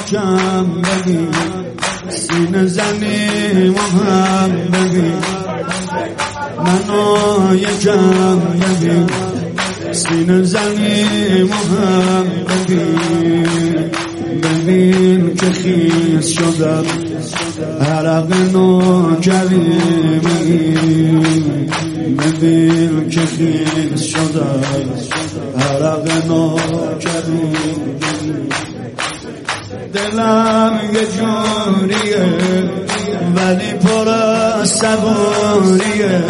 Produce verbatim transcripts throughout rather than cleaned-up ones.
کم بگی سینه زنی مهم بگی منو یکم بگی سینه زنی مهم بگی ببین که خیز شدم عرق نوکری ببین که خیز شدم عرق نوکری دلم یه جوریه ولی پر از صبوریه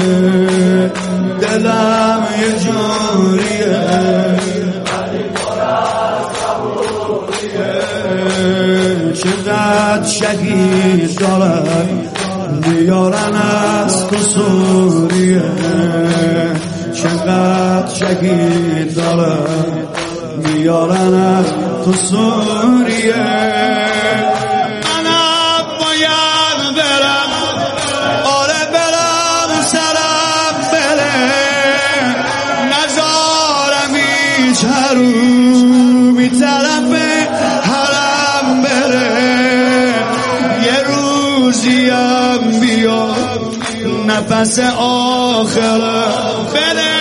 دلم یه جوریه ولی پر از صبوریه چقدر شهید دارن بیارن از تو سوریه چقدر شهید دارن بیارن از تو سوریه منم باید برم آره برم سرم بره نزارم هیچ حرومی طرف حرم بره یه روزیم بیا نفس آخرم بره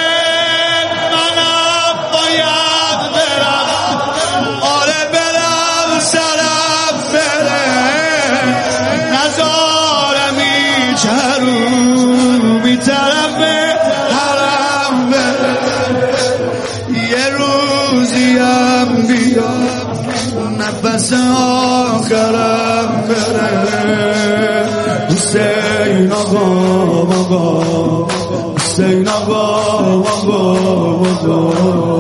چرو بی طرف حرم بره یه روزیم بیا نفس آخرم بره حسین آقا آقا حسین آقا آقا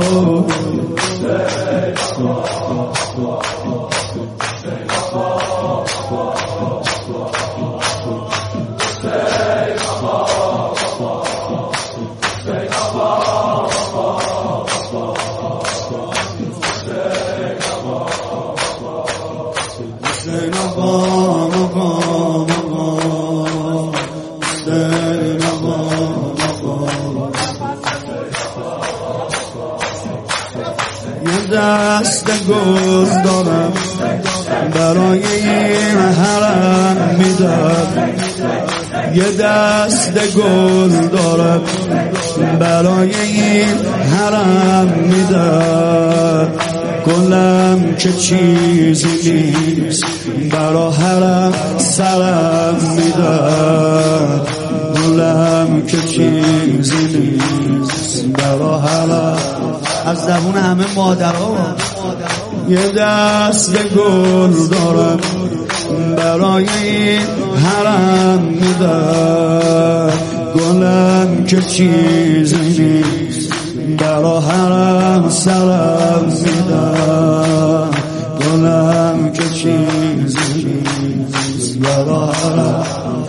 یه دست گل دارم برای این حرم میدم یه دست گل دارم برای این حرم میدم گلم که چیزی نیست برا حرم سرم میدم گلم که چیزی نیست برا حرم از زبون همه مادرها یه دست گل دارم برای این حرم میدم گلم که چیزی نیست برا حرم سرم میدم گلم که چیزی نیست برا حرم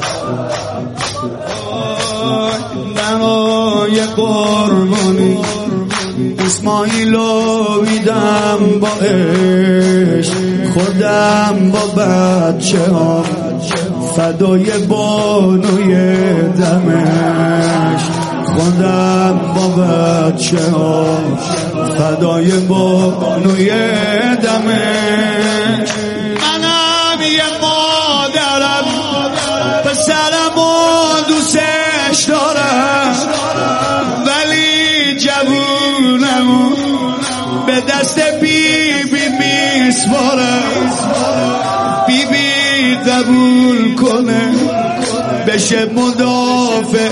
دمای قربانی اسماعیلو میدم با عشق خودم با بچه ها فدای بانوی دمشق خودم با بچه ها فدای بانوی دمشق منم یه مادرم پسرم و دوستش دارم ولی جوونمو به دست بی بی میسپارم بی بی قبول کنه بشه مدافع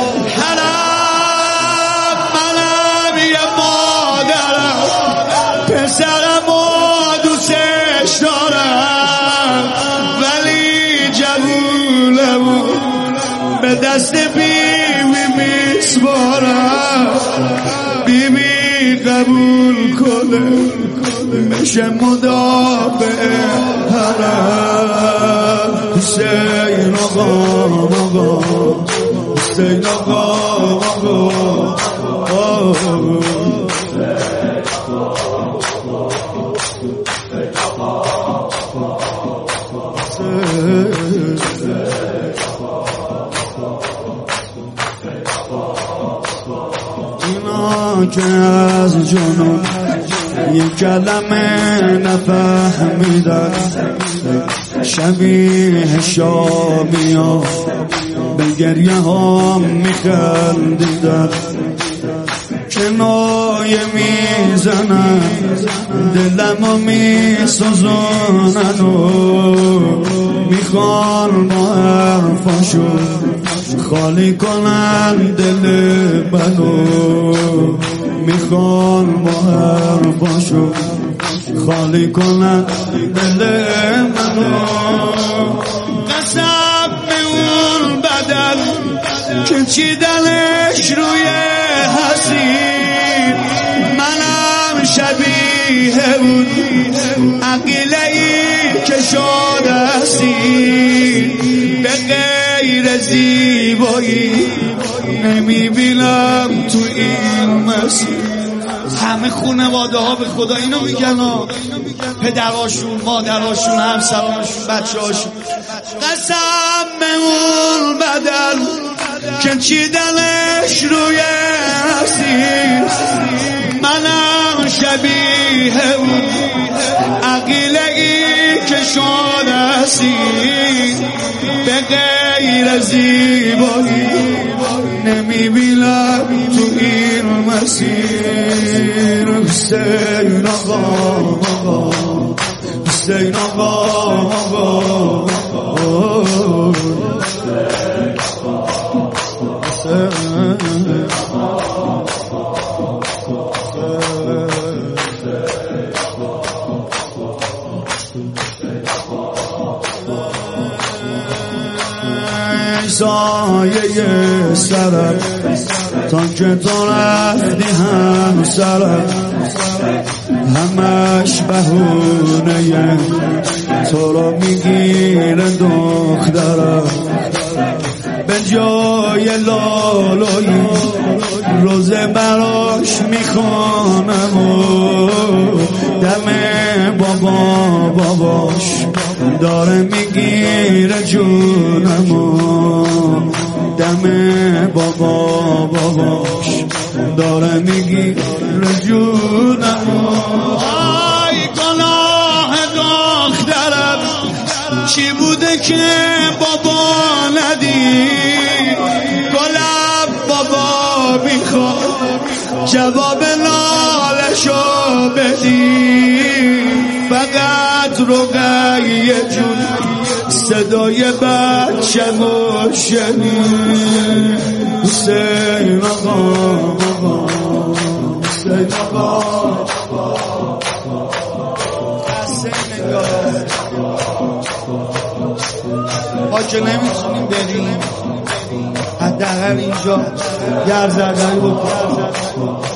حرم منم یه مادرم پسرم و دوستش دارم ولی جوونمو به دست بی بی میسپارم بی بی قبول کنه بشه مدافع حرم حسین آقا آقا حسین آقا آقا اینا که از جنون یک کلمه نفهمیدن شبیه شامیا به گریه ها میخندیدن کنایه میزنن دلمو میسوزونن و میخوان با حرفاشون خالی کنن دل منو میخوان با حرفاشون خالی کنن دل منو قسم به اون بدن که چیدنش روی حسین منم شبیه اون عقیله ای که شده حسین به غیر زیبایی نمیبینم تو این مسیر. همه خانواده ها به خدا اینو میگن ها، پدراشون، مادراشون، همسراشون، بچه‌هاشون. قسم به اون بدن که چیدنش روی حسین منم شبیه اون عقیله ای که شده حسین به غیر زیبایی نمیبینم تو این مسیر. حسین آقا آقا حسین آقا آقا سایه سرم تا که تو رفتی هم سرم همش بهونه تو رو میگیره دخترم به جای لالایی روزه براش میخوانم و دم بابا باباش داره میگیره جونم و دم بابا باباش داره میگیره جونم. آی گناه دخترم چی بوده که بابا ندید گلم بابا میخواد جواب نالشو بدی فقط رقیه جون صدای بچه و شنید. حسین آقا حسین آقا ما که نمیتونیم بریم حداقل اینجا گرزردهی بکنیم.